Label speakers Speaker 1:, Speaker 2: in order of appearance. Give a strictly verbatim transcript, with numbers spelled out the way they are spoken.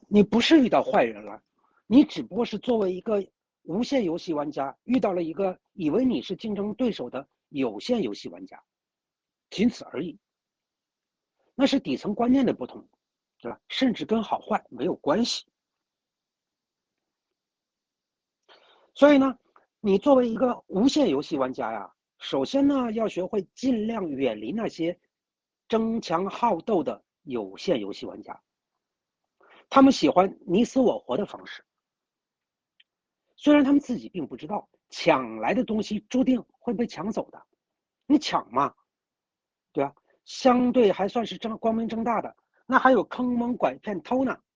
Speaker 1: 你不是遇到坏人了，你只不过是作为一个无限游戏玩家遇到了一个以为你是竞争对手的有限游戏玩家，仅此而已。那是底层观念的不同，对吧？甚至跟好坏没有关系。所以呢，你作为一个无限游戏玩家呀，首先呢要学会尽量远离那些争强好斗的有限游戏玩家，他们喜欢你死我活的方式。虽然他们自己并不知道，抢来的东西注定会被抢走的。你抢嘛，对吧？相对还算是正光明正大的，那还有坑蒙拐骗偷呢。